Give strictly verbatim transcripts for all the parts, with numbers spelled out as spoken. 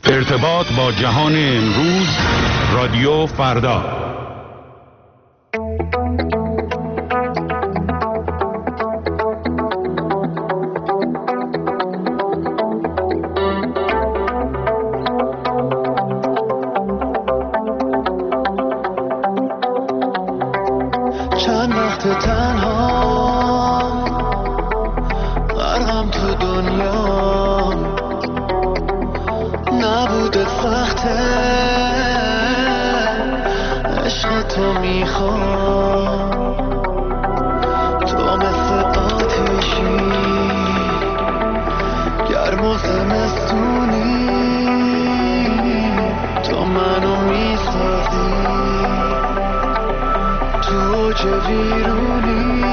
ارتباط با جهان امروز، رادیو فردا. چند وقت تنها غرقم تو دنیا، نبوده سخته عشق تو میخوام، تو مثل آتیشی گرم و زمستونی، تو منو میسازی تو اوج ویرونی.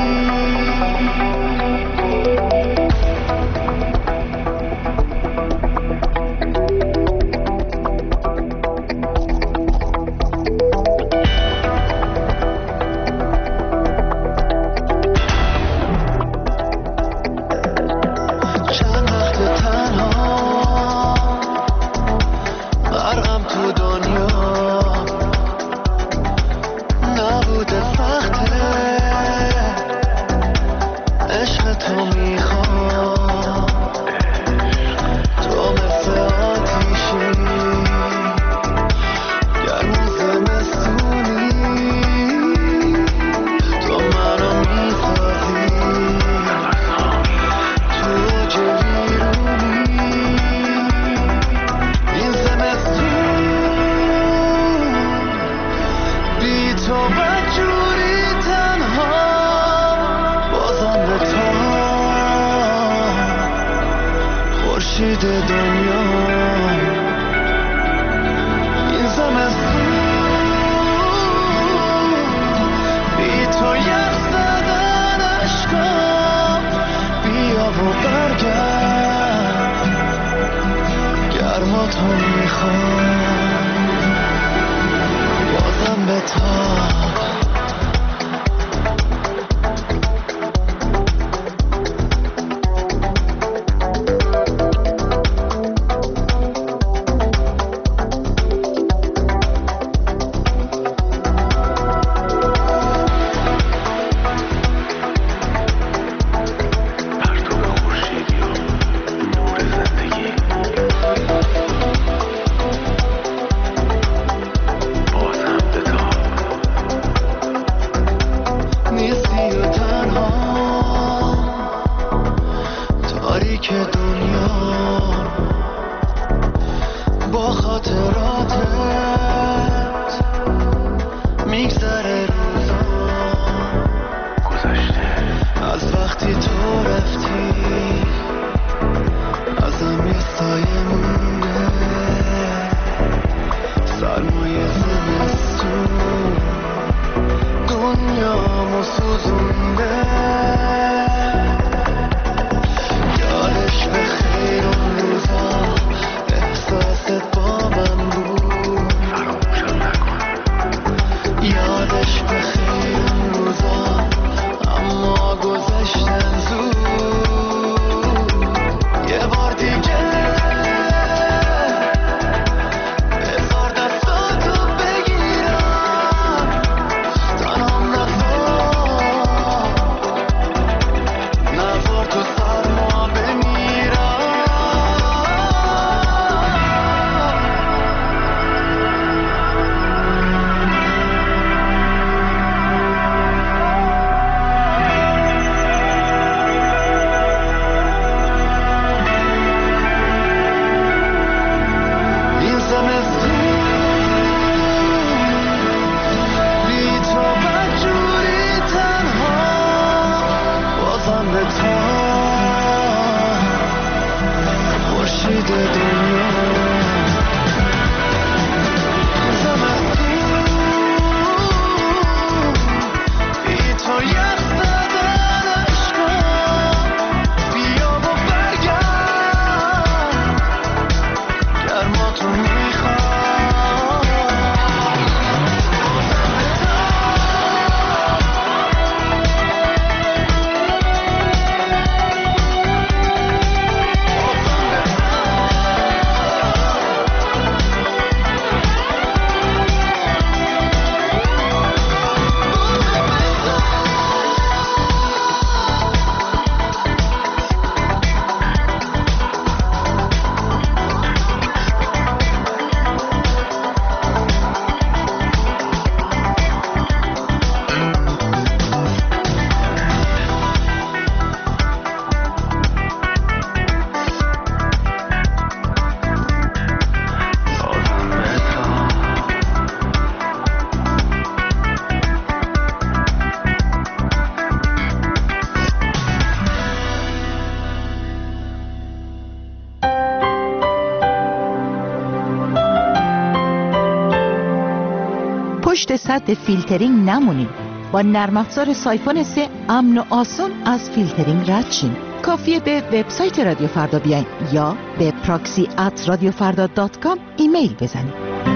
پشت سد فیلترینگ نمونین. با نرم افزار سایفون سه امن و آسان از فیلترینگ رد شین. کافیه به وبسایت رادیو فردا بیاین یا به پراکسی ات رادیو فردا دات کام ایمیل بزنید.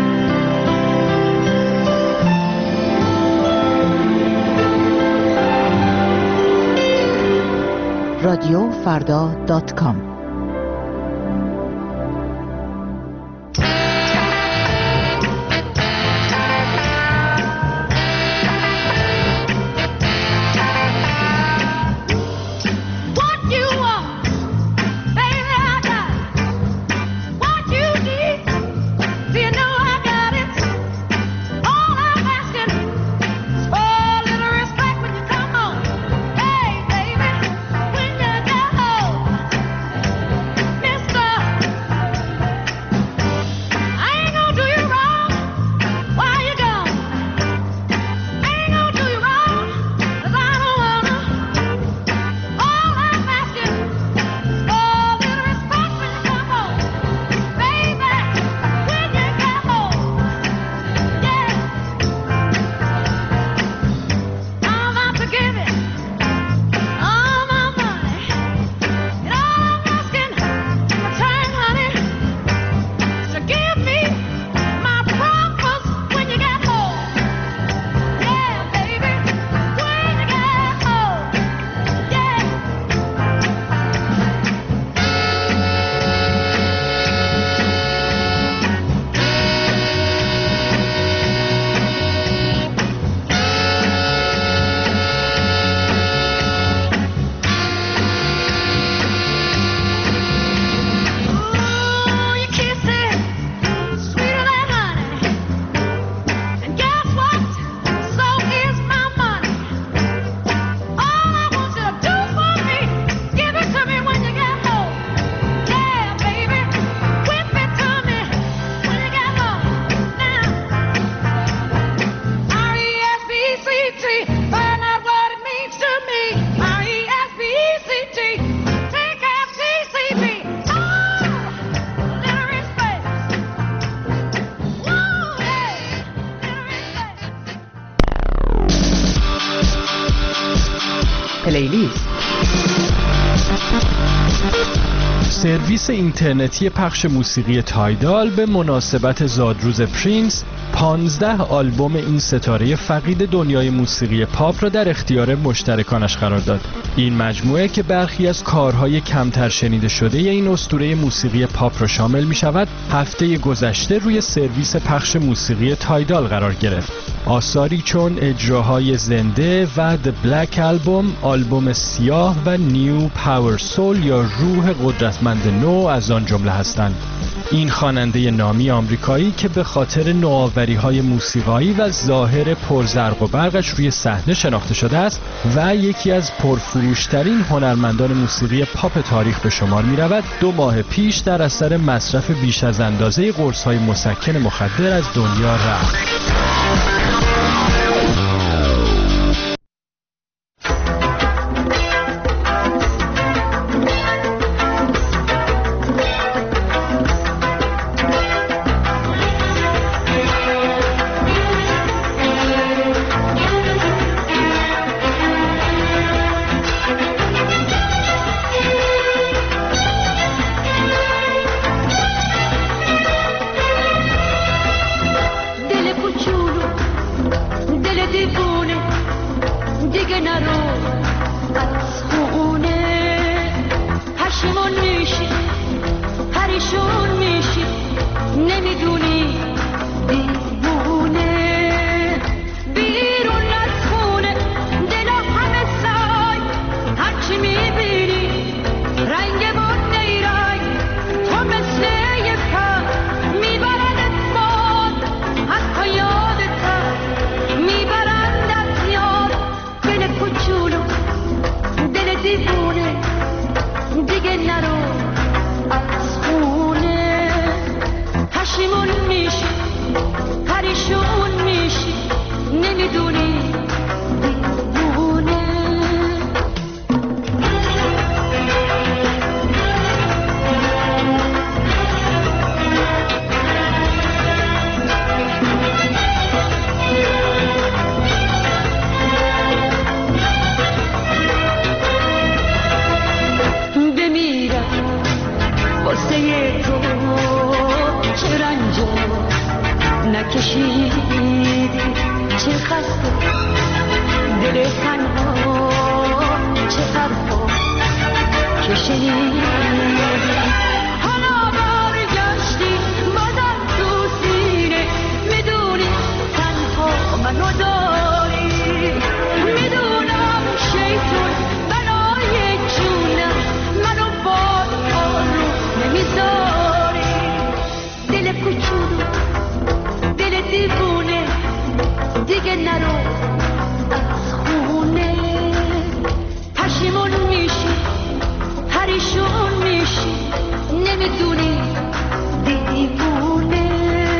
رادیو فردا دات کام. پلیلیست. سرویس اینترنتی پخش موسیقی تایدال به مناسبت زادروز پرینس پانزده آلبوم این ستاره فقید دنیای موسیقی پاپ را در اختیار مشترکانش قرار داد. این مجموعه که برخی از کارهای کمتر شنیده شده این اسطوره موسیقی پاپ را شامل می شود، هفته گذشته روی سرویس پخش موسیقی تایدال قرار گرفت. آثاری چون اجراهای زنده و The Black Album، آلبوم سیاه و New Power Soul یا روح قدرتمند نو از آن جمله هستند. این خواننده نامی آمریکایی که به خاطر نوآوری‌های موسیقایی و ظاهر پرزرق و برقش روی صحنه شناخته شده است و یکی از پرفروشترین هنرمندان موسیقی پاپ تاریخ به شمار می‌رود، دو ماه پیش در اثر مصرف بیش از اندازه قرص‌های مسکن مخدر از دنیا رفت. Dele cuciulu نکشیدی چه خسته دل تنها چه حرفا که شنیدی حالا برگشتی بازم تو سینه میدونی تنها منو داری میدونم شیطون بلای جونم منو باز آروم نمیذاری دل کوچولو دل دیوونه دیگه نرو از خونه پشیمون میشی پریشون میشی نمیدونی دیوونه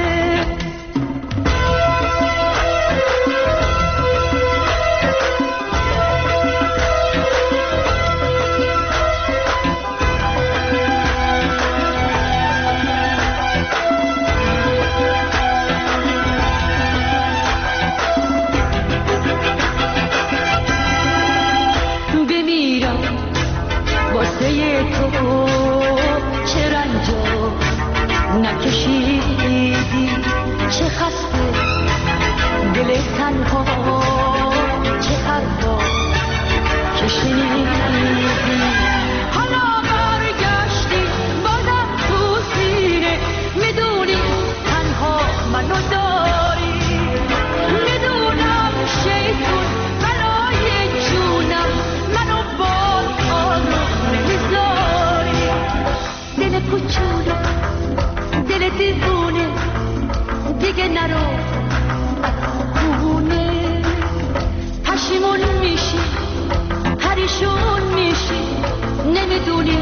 تو چه رنجا نکشیدی چه خسته دل تنها چه حرفا که شنیدی حالا برگشتی بازم تو سینه میدونی تنها منو داری میدونم شیطون بلای جونم منو باز آروم نمیذاری دل کوچولو دل دیوونه دیگه نرو از خونه پشیمون میشی پریشون میشی نمیدونی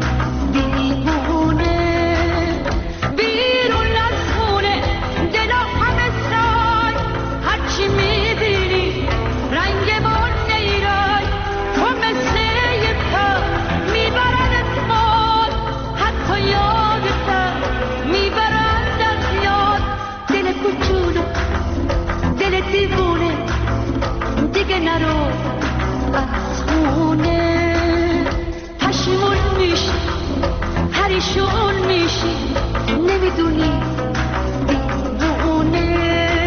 دیوونه بیرون از خونه دلا همه سای هرچی میبینی رنگ بار نیرای تو مثل یه پر میبردت مال حتی یادت میبرند از یاد دل کوچولو دل دیوونه دیگه نرو از خونه پشیمون میشی پریشون میشی نمیدونی دیوونه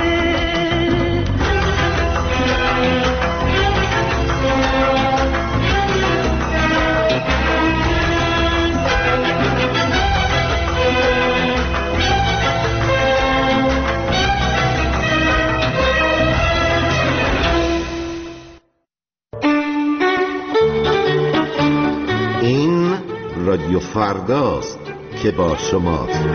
این رادیو فرداست که با شماست.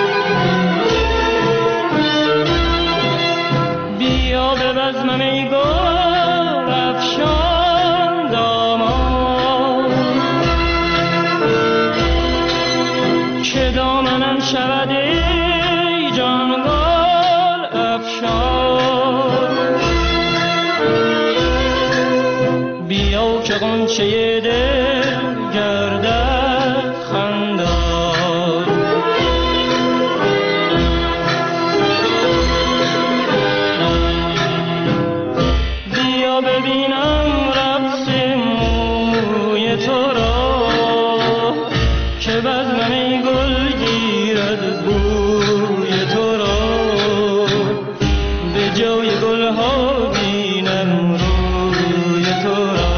بیا به بزمم ای گل غنچه دل گردد خندان. بیا ببینم رقص موی تو را که بزمم گل گیرد بوی تو را. به جای گل ها بینم روی تو را.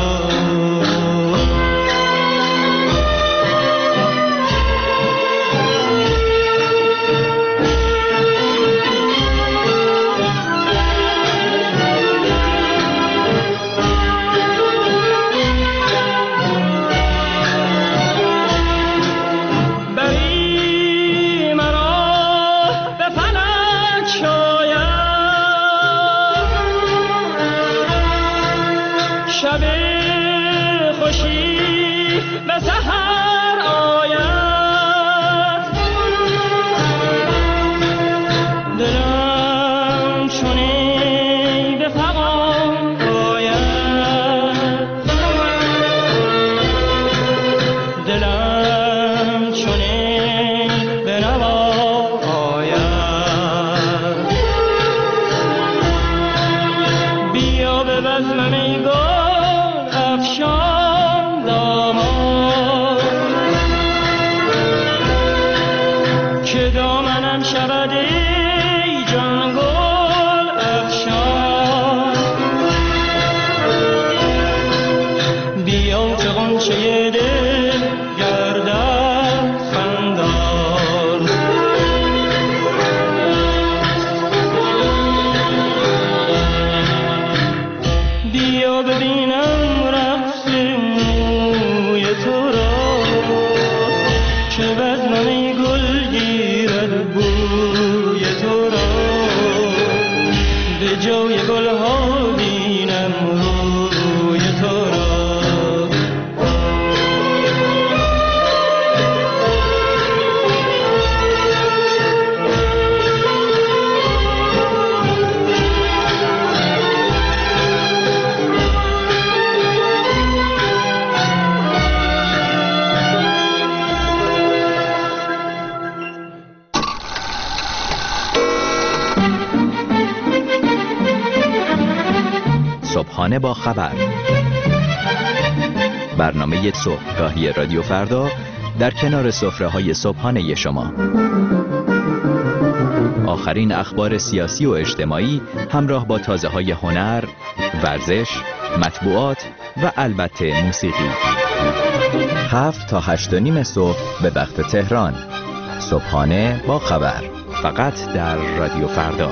صبحانه با خبر، برنامه صبحگاهی رادیو فردا در کنار سفره‌های صبحانه شما. آخرین اخبار سیاسی و اجتماعی همراه با تازه‌های هنر، ورزش، مطبوعات و البته موسیقی. هفت تا هشت و نیم صبح به وقت تهران. صبحانه با خبر، فقط در رادیو فردا.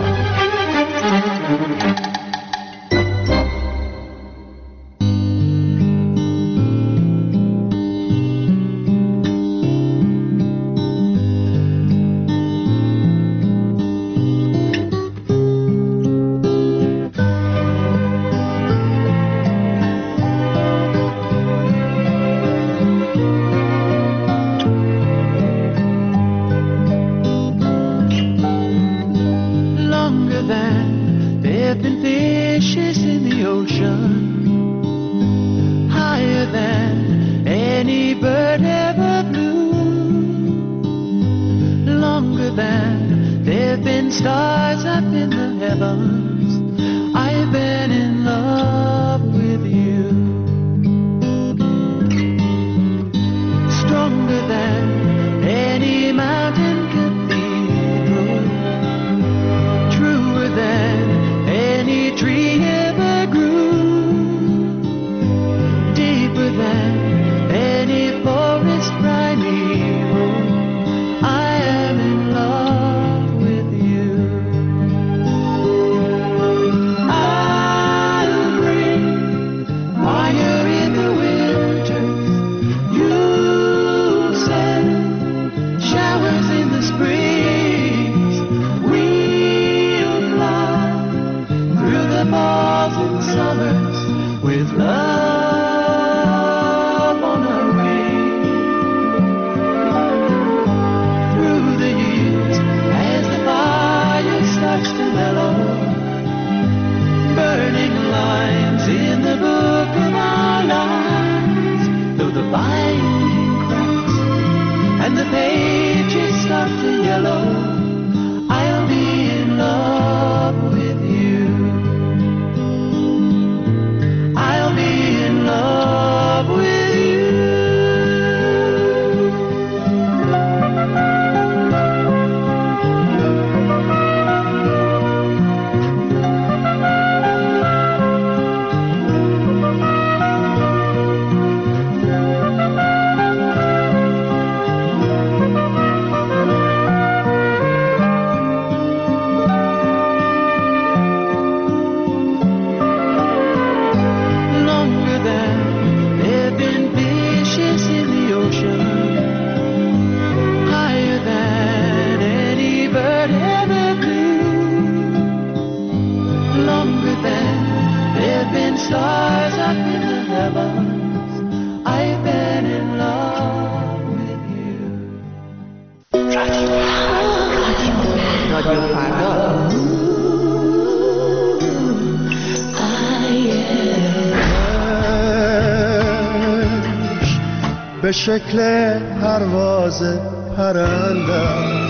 به شکل پرواز پرنده.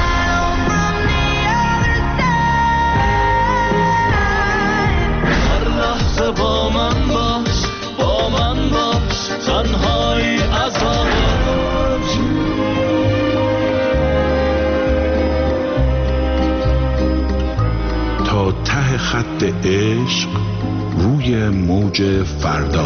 با من باش، با من باش، تنهایی عذاب. تا ته خط عشق روی موج فردا.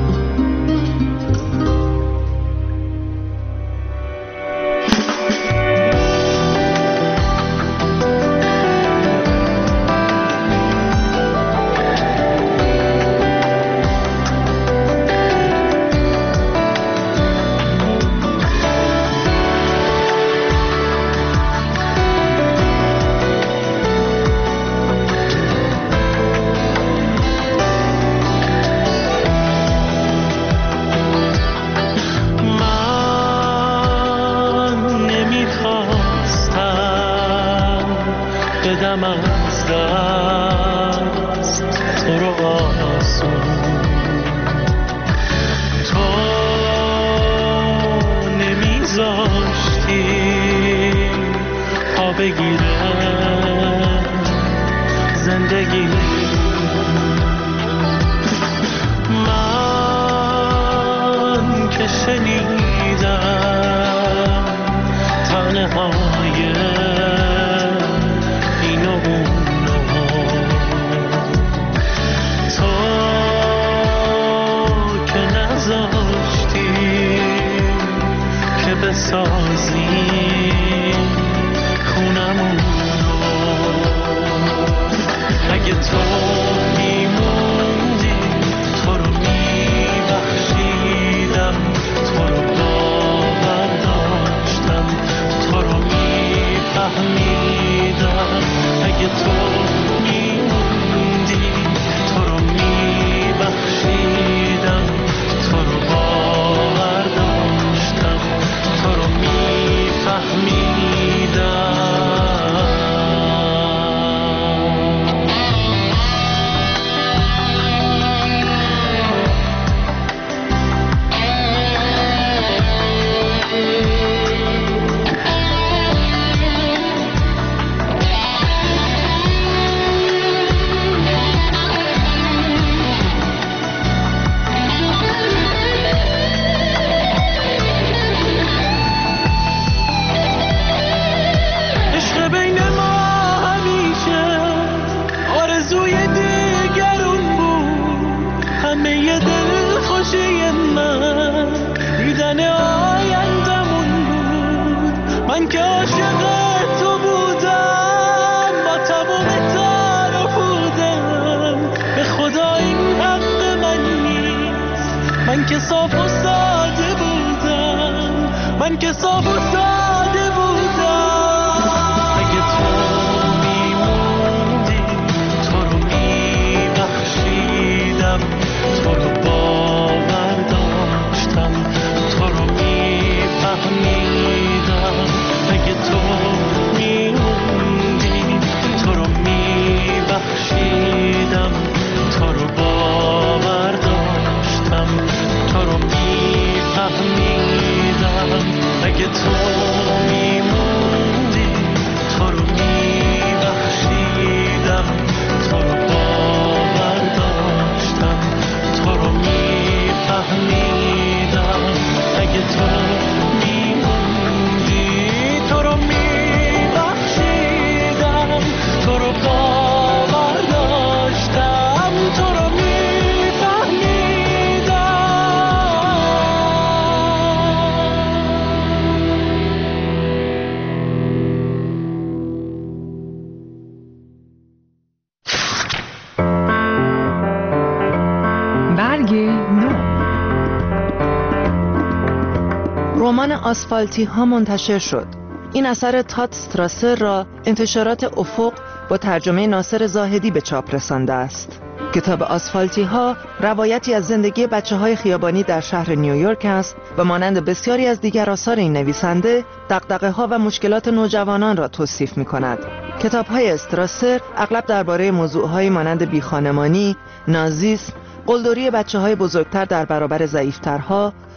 رمان آسفالتی ها منتشر شد. این اثر تات استراسر را انتشارات افق با ترجمه ناصر زاهدی به چاپ رسانده است. کتاب آسفالتی ها روایتی از زندگی بچه های خیابانی در شهر نیویورک است و مانند بسیاری از دیگر آثار این نویسنده دغدغه ها و مشکلات نوجوانان را توصیف می کند. کتاب های استراسر اغلب درباره موضوع های مانند بیخانمانی، نازیسم، قلدری بچه های بزرگتر در برابر ضعیفترها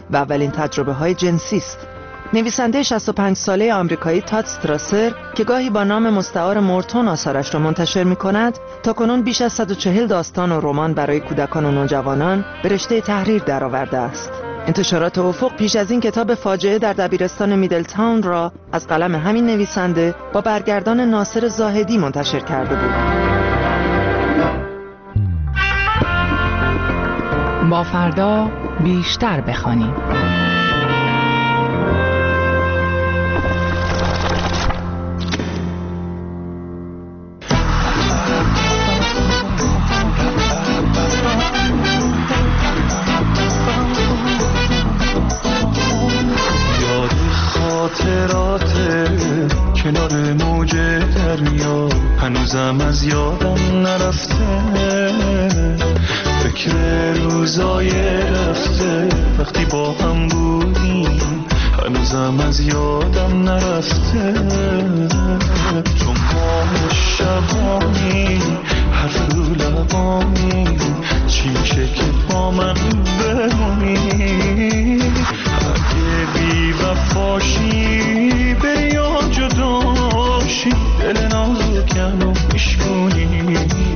و اولین تجربه های جنسی است. نویسنده شصت و پنج ساله آمریکایی تاد استراسر که گاهی با نام مستعار مورتون آثارش را منتشر می کند، تا کنون بیش از صد و چهل داستان و رمان برای کودکان و نوجوانان به رشته تحریر درآورده است. انتشارات افق پیش از این کتاب فاجعه در دبیرستان میدلتاون را از قلم همین نویسنده با برگردان ناصر زاهدی منتشر کرده بود. با فردا بیشتر بخوانیم. کنار موج دریا هنوزم از یادم نرفته، فکر روزای رفته وقتی با هم بودیم هنوزم از یادم نرفته. تو ماه شبانی حرف رو لبانی چی میشه که با من بمونی؟ اگه بی وفاشی بری یا جداشی دل نازکم میشکنی،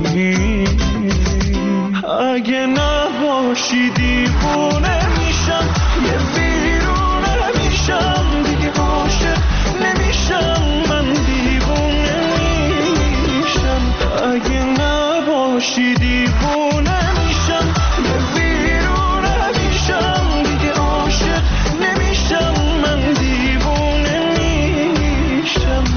اگه نباشی دیوونه میشم، یه بیرونه میشم، دیگه عاشق نمیشم، من دیوونه میشم. اگه نباشی دیوونه میشم، یه بیرونه میشم، دیگه عاشق نمیشم، من دیوونه میشم.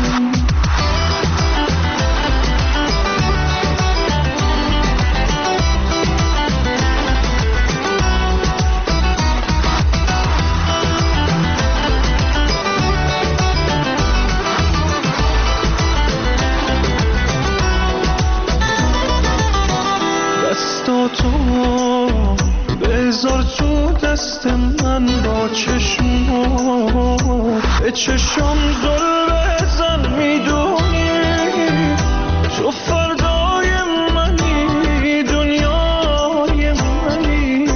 دستاتو بذار تو دست من، با چشمات به چشم زل بزن، میدونی تو فردای منی، دنیای منی.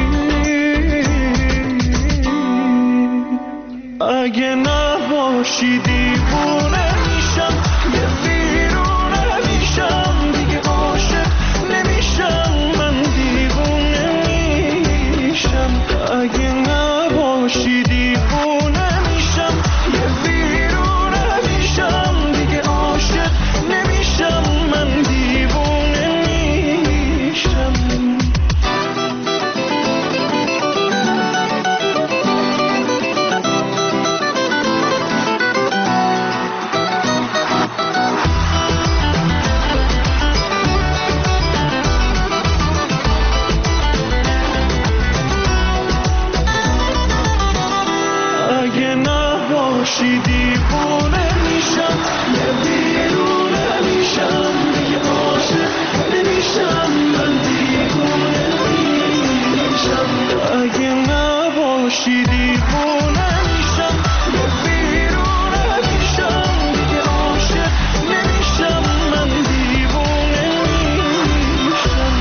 اگه نباشی دیوونه میشم، یه بیرونه میشم، دیگه عاشق نمیشم، من دیوونه میشم. اگه نباشی دیوونه میشم، یه بیرونه میشم، دیگه عاشق نمیشم، من دیوونه میشم. اگه نباشی دیوونه میشم، یه بیرونه میشم، دیگه عاشق نمیشم، من دیوونه میشم. اگه نباشی دیوونه میشم، یه بیرونه میشم، دیگه عاشق نمیشم، من دیوونه میشم.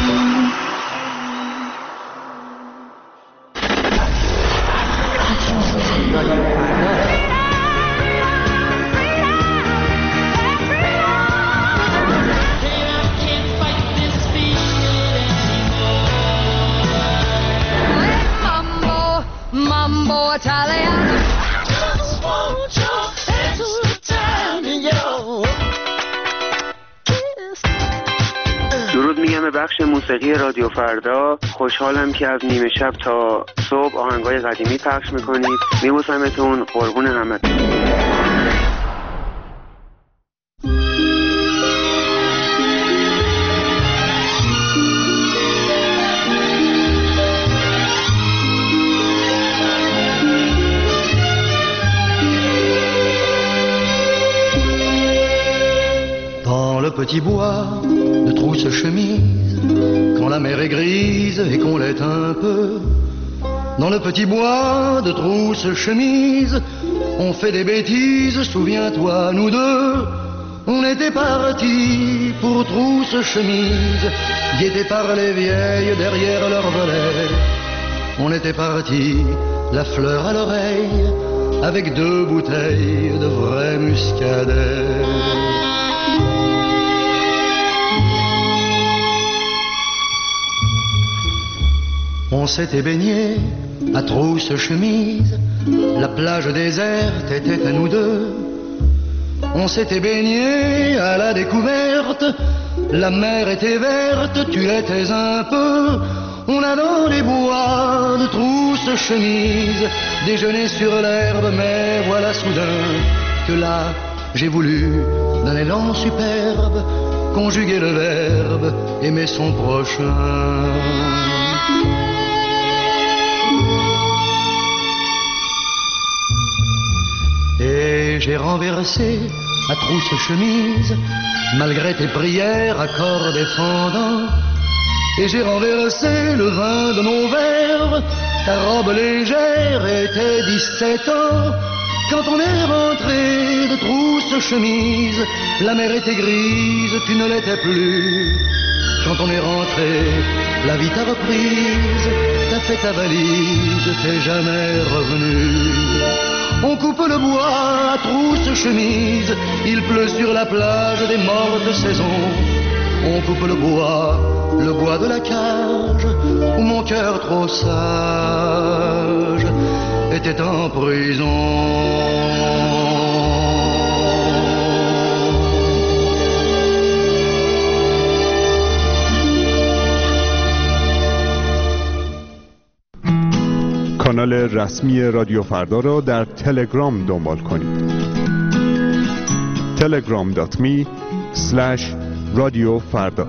درود میگم به بخش موسیقی رادیو فردا. خوشحالم که از نیمه شب تا صبح آهنگای قدیمی پخش میکنید. میبوسمتون، قربون همتون. Dans le petit bois de Trousse-Chemise, quand la mer est grise et qu'on l'est un peu, dans le petit bois de Trousse-Chemise, on fait des bêtises, souviens-toi, nous deux, on était partis pour Trousse-Chemise, guettés par les vieilles derrière leur volet. On était partis la fleur à l'oreille, avec deux bouteilles de vrai muscadet. On s'était baigné à trousse-chemise, la plage déserte était à nous deux. On s'était baigné à la découverte, la mer était verte, tu l'étais un peu. On a dans les bois de trousse-chemise déjeuné sur l'herbe, mais voilà soudain que là j'ai voulu d'un élan superbe conjuguer le verbe aimer son prochain. Et j'ai renversé à trousse-chemise, malgré tes prières, accords défendants. Et j'ai renversé le vin de mon verre, ta robe légère était dix-sept ans. Quand on est rentré de trousse-chemise, la mer était grise, tu ne l'étais plus. Quand on est rentré, la vie t'a reprise, t'as fait ta valise, t'es jamais revenu. On coupe le bois à trousse-chemise, il pleut sur la plage des mortes saisons. On coupe le bois, le bois de la cage, où mon cœur trop sage était en prison. کانال رسمی رادیو فردا را در تلگرام دنبال کنید. تلگرام دات می اسلش رادیو فردا.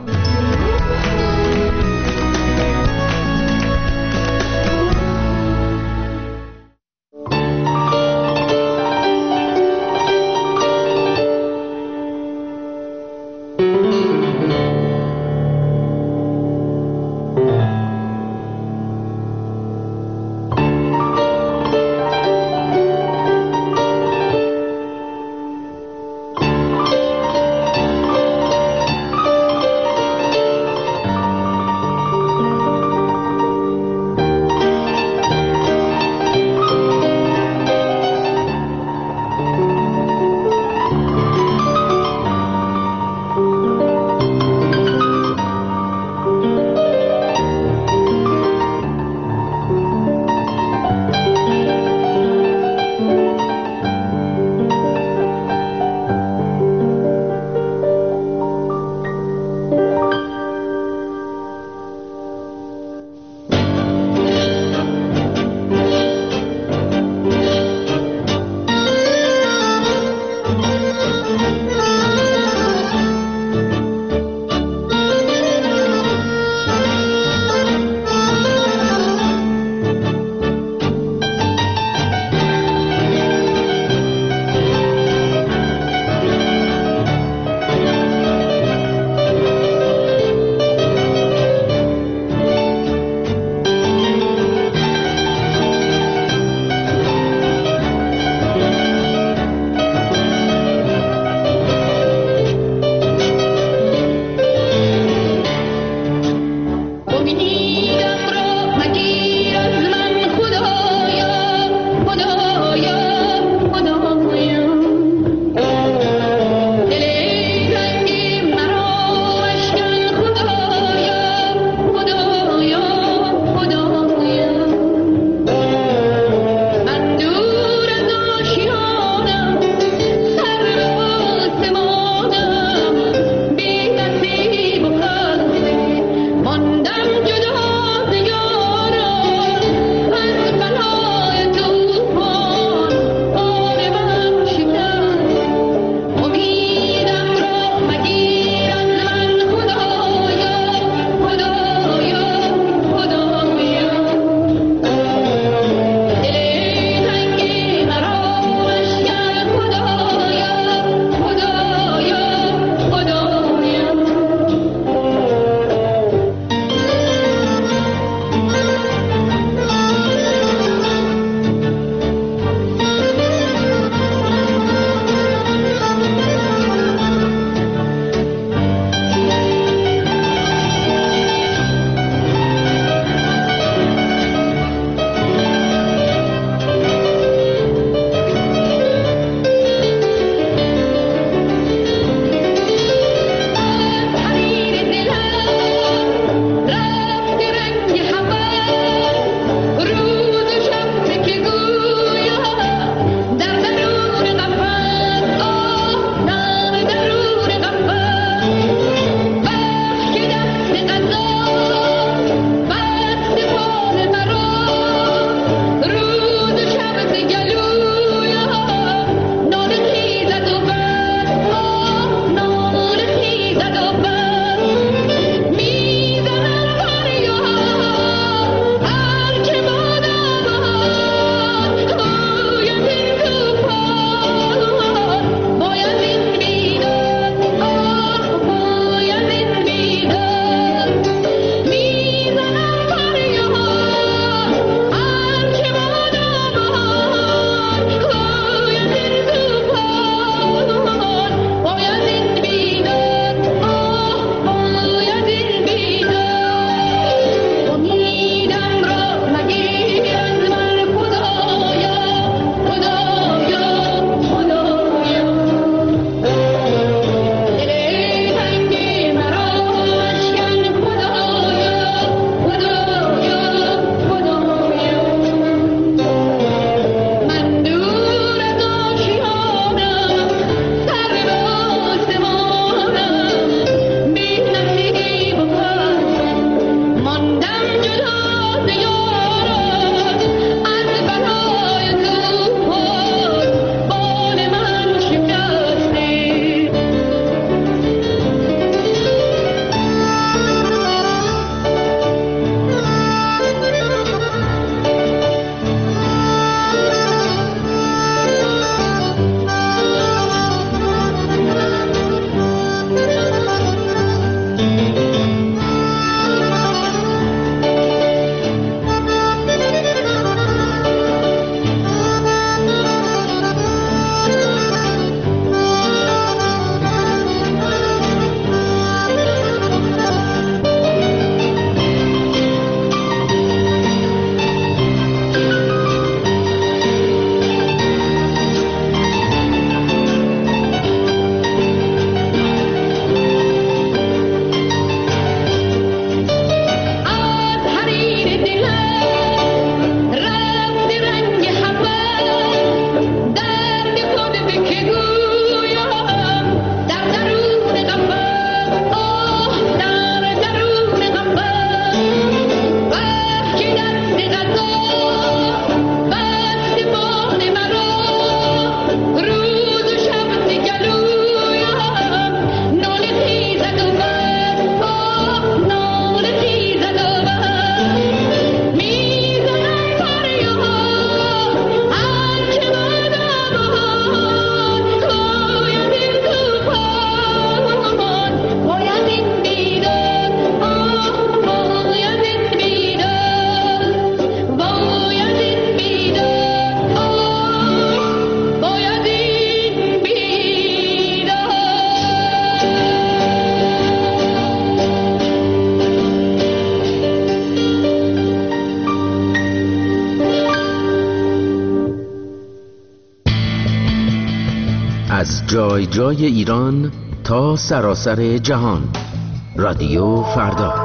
جای جای ایران تا سراسر جهان. رادیو فردا.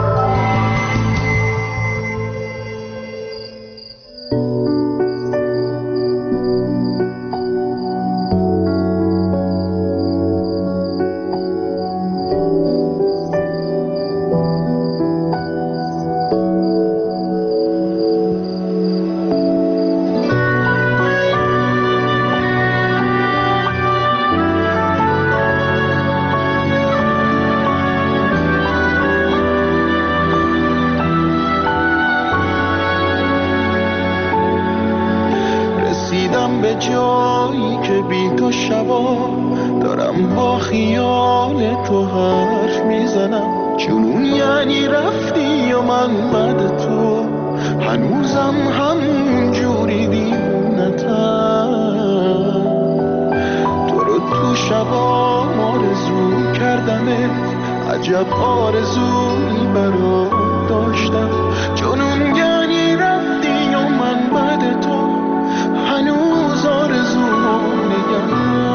به جایی که بی تو شبا دارم با خیال تو حرف میزنم. جنون یعنی رفتی و من بعد تو هنوزم همون جوری دیوونتم. تو رو تو شبا آرزو کردمت، عجب آرزویی برات داشتم. جنون یعنی رفتی و من بعد تو هنوز آرزو نگه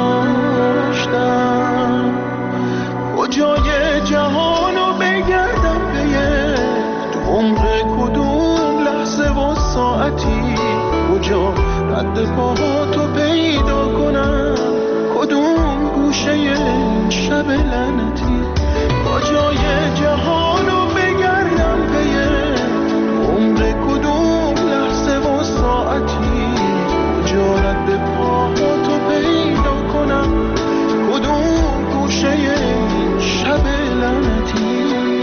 داشتم. کجای جهانو بگردم به تو عمر کدوم لحظه و ساعتی، کجا رد پاهاتو پیدا کنم، کدوم گوشه این شب لعنتی. کجای جهانو بگردم به تو عمر کدوم لحظه و ساعتی، رد پاهاتو پیدا کنم، کدوم گوشه این شب لعنتی.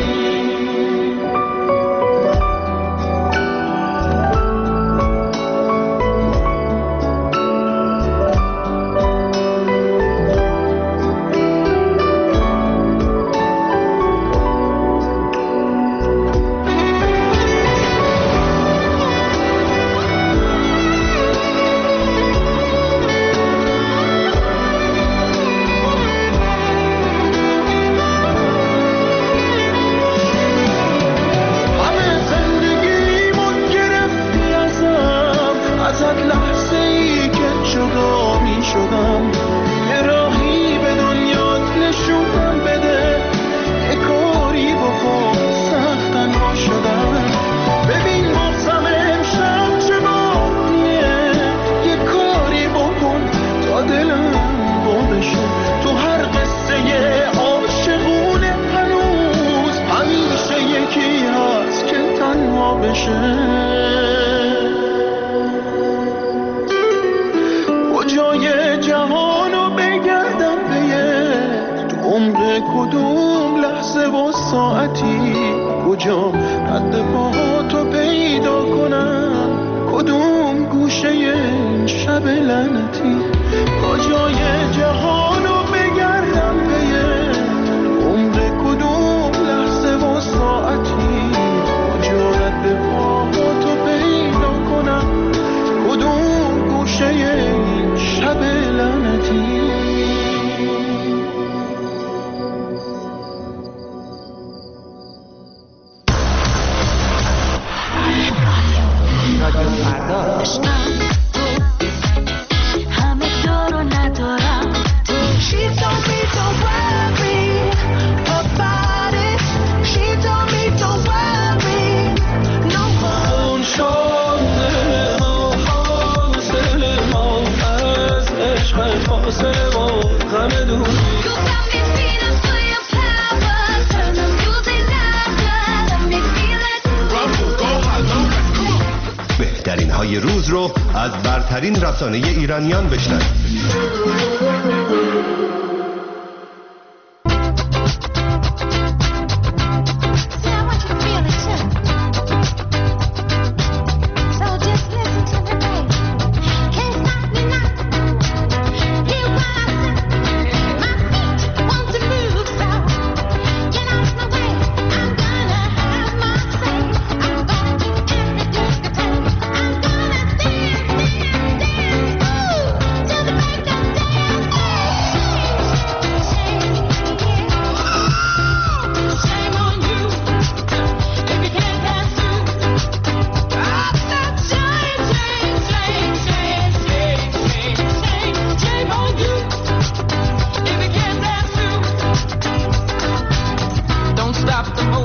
کجای جهانو بگردم به تو عمر کدوم لحظه و ساعتی، کجا رد پاهاتو پیدا کنم، کدوم گوشه این شب لعنتی. کجای جهانو بگردم به تو عمر کدوم لحظه و ساعتی، کجا رد پاهاتو پیدا کنم، کدوم گوشه این شب لعنتی. رادیو فردا. همه دارو ندارم تو. She told me don't worry about it. She told me don't worry no more. اون شده ما حاصل ما از عشق فاصله ما غم دوری. بهترین های روز رو از برترین رسانه ایرانیان بشنوید.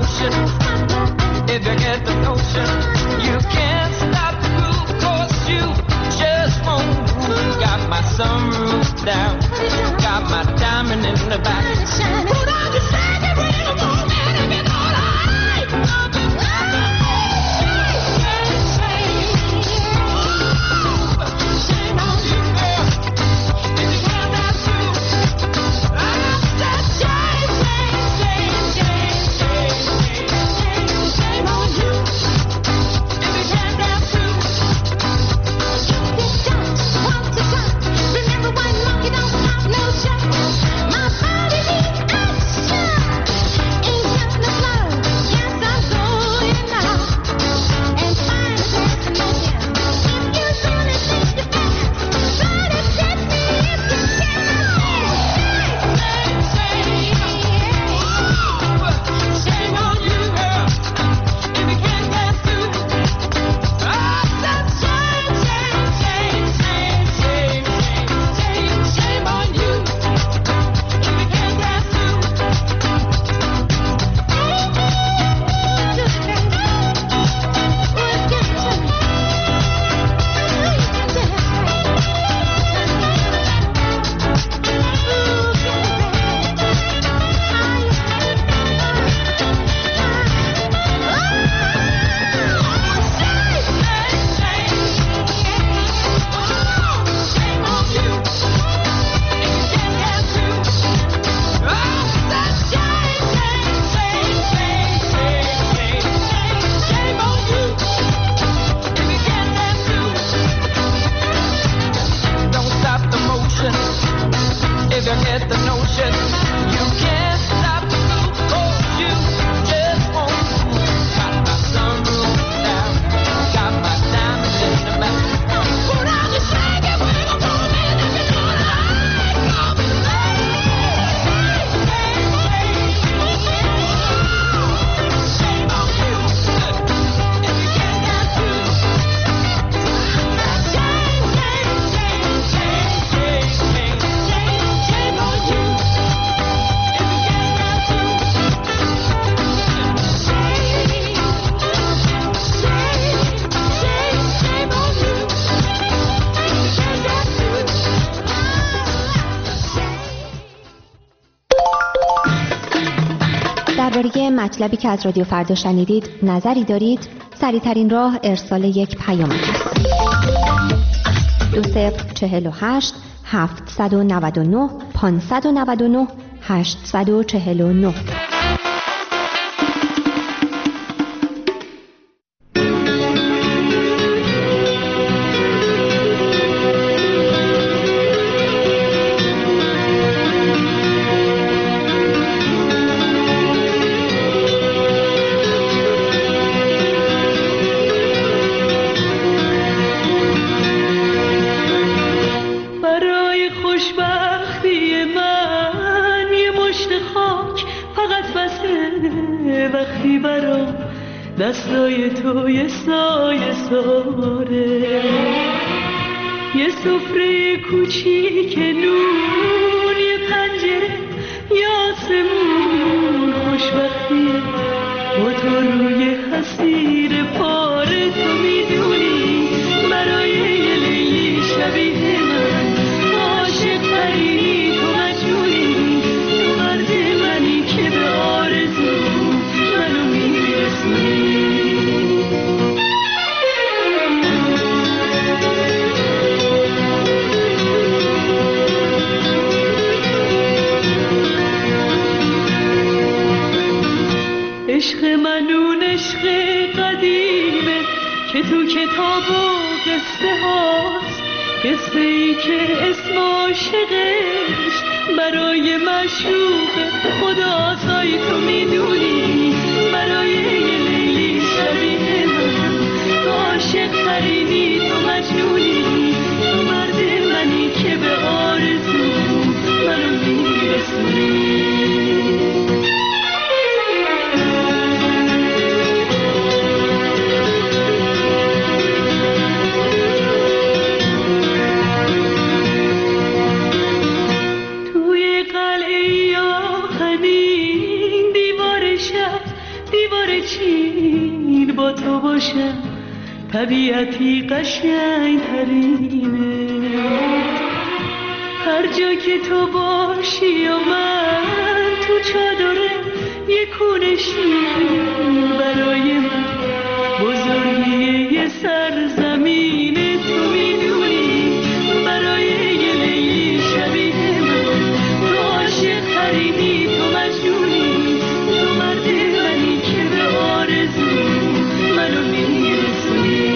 motion. If you get the notion, you can't stop the groove, 'cause you just won't move. Got my sunroof down, got my diamond in the back. Put on your second ring, come on, man, if you're all right. Shame on you, girl, if you can't dance too. I said shame, shame, shame, shame, shame, shame, shame on you, if you can't dance too. You don't want to stop. Remember one monkey don't have no shot. My body needs action. Ain't got no flow. Yes, I'm going now. And find a destination. If you really think you're fast, try to test me if you can. Shame on you, girl, if you can't dance too. I said shame, shame, shame, shame, shame, shame, shame on you, if you can't dance too. Just can't. Well, get to me. I know you can dance, don't stop the motion. If you get the notion, you can't stop the groove, 'cause you just won't move. Got my sunroof down, got my diamond in the back. Put on your second wing, I'm going in if you know what I like. Call me lady. Shame on you, if you can't dance too. Shame, shame, shame, shame, shame, shame, shame, shame on you, if you can't dance too. Shame, shame, shame, shame on you, if you can't dance too. درباره مطلبی که از رادیو فردا شنیدید نظری دارید؟ سریع‌ترین راه ارسال یک پیام است. دو صفر چهل و هشت هفتصد و نود و نه پانصد و نود و نه هشتصد و چهل و نه. برای خوشبختی من یه مشت خاک فقط بسه. وقتی برام دستای تو یه سایه ساره، یه سفره کوچیک نون، یه پنجره یه آسمون. خوشبختی با تو روی حسیر پاره، تو میدونی برای یه لیلی شبیه من عاشق ترینی، تو مجنونی، تو مرد منی که به آرزو منو میرسونی. عشق من اون عشق قدیمه که تو کتاب و قصه هاست، قصه ای که اسم عاشقش برای معشوق خداست. تو میدونی برای یه لیلی شبیه من تو عاشق ترینی، تو مجنونی، تو مرد منی که به آرزو منو میرسونی. توی قلعه آهنین دیوار شهر بنشین با تو باشم طبیعتی قشنگ ترینه. هر جا که تو باشی و من تو چادره یک کونشین برای من بزرگی یه سرزمینه. تو میدونی برای یه لیلی شبیه من تو عاشق ترینی، تو مجنونی، تو مرد منی که به آرزو منو میرسونی.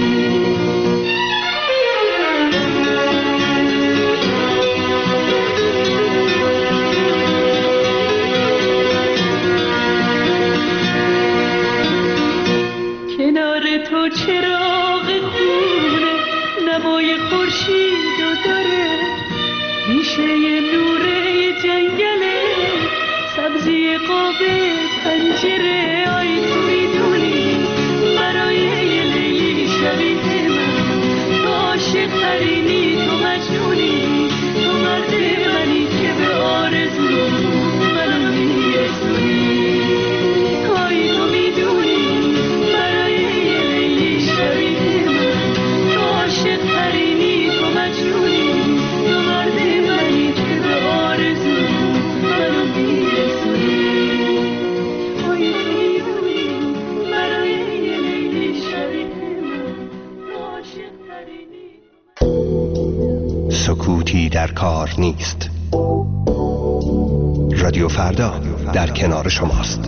کنار تو چراغ خونه نمای خورشید و داره، میشه یه نوره جنگله سبزی قاب پنجره. آی تو میدونی برای یه لیلی شبیه من تو عاشق ترینی، تو مجنونی، تو مرد منی که به آرزو منو میرسونی. آی تو میدونی برای یه لیلی شبیه من تو عاشق ترینی، تو مجنونی، تو مرد منی که به آرزو منو میرسونی. آی تو میدونی برای یه لیلی شبیه من تو عاشق ترینی. سکوتی در کار نیست. رادیو فردا در کنار شماست.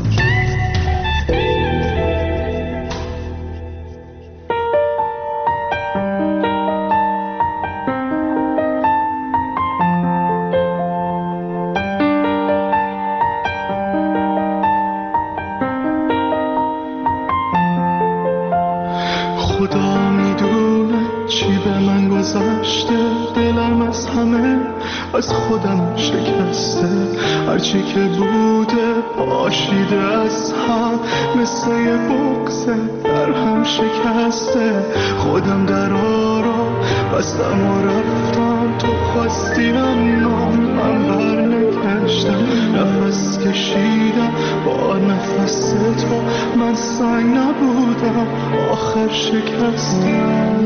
خدا میدونه چی به من گذشته، دلم از همه از خودم شکسته. هرچی که بوده پاشیده از هم مثل یه بغضه در هم شکسته. خودم در آرا بستم و رفتم، تو خواستی اما من بر نگشتم. نفس کشیدم با نفس تو، من سنگ نبودم آخر شکستم.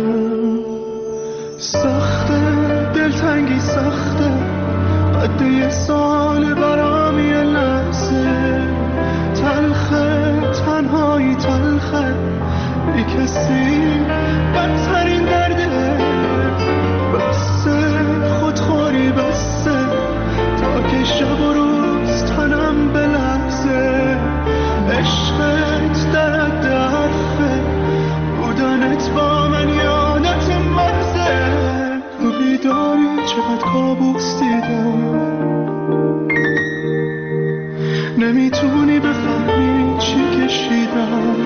سخته دلتنگی سخته، قد یه سال برام یه لحظه. تلخه تنهایی تلخه، بی کسی بدترین درده. بسه خودخوری بسه تا که شب و روز تنم بلرزه. عشقت در حد حرفه، بودنت با من یادت محضه. تو بیداری چقدر کابوس دیدم، نمیتونی بفهمی چی کشیدم.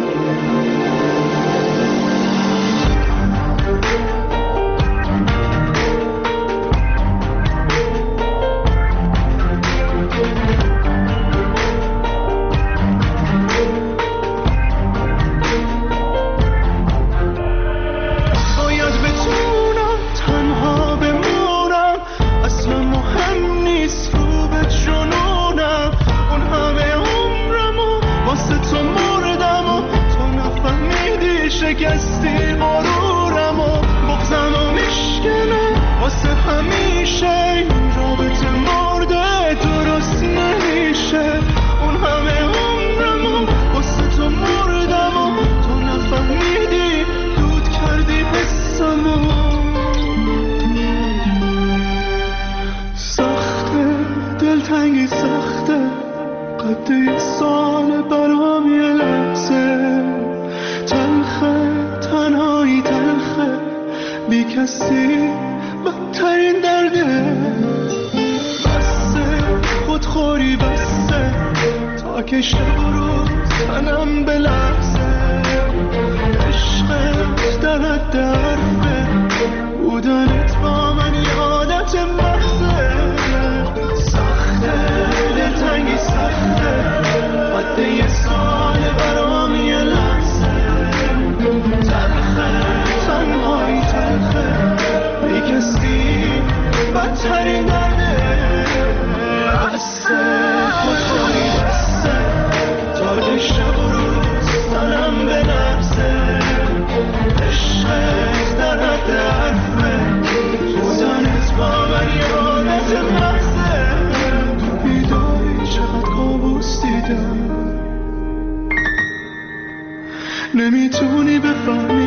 شکستی غرورم و بغضم و میشکنه واسه همیشه. این رابطه مرده درست نمیشه. اون همه عمرم و واسه تو مردم و تو نفهمیدی دود کردی حسم. سخته دلتنگی سخته، قد یه سال برام یه لحظه. تلخه تنهایی تلخه، بی کسی بدترین درده. بسه خودخوری بسه تا که شب و روز تنم بلرزه. عشقت در حد حرفه، بودنت با من یادت محضه. سخته دلتنگی سخته، قد یه سال برام یه لحظه. تلخه تنهایی تلخه، بی کسی بدترین درده. بسه خودخوری بسه تا که شب و روز نمیتونی بفهمی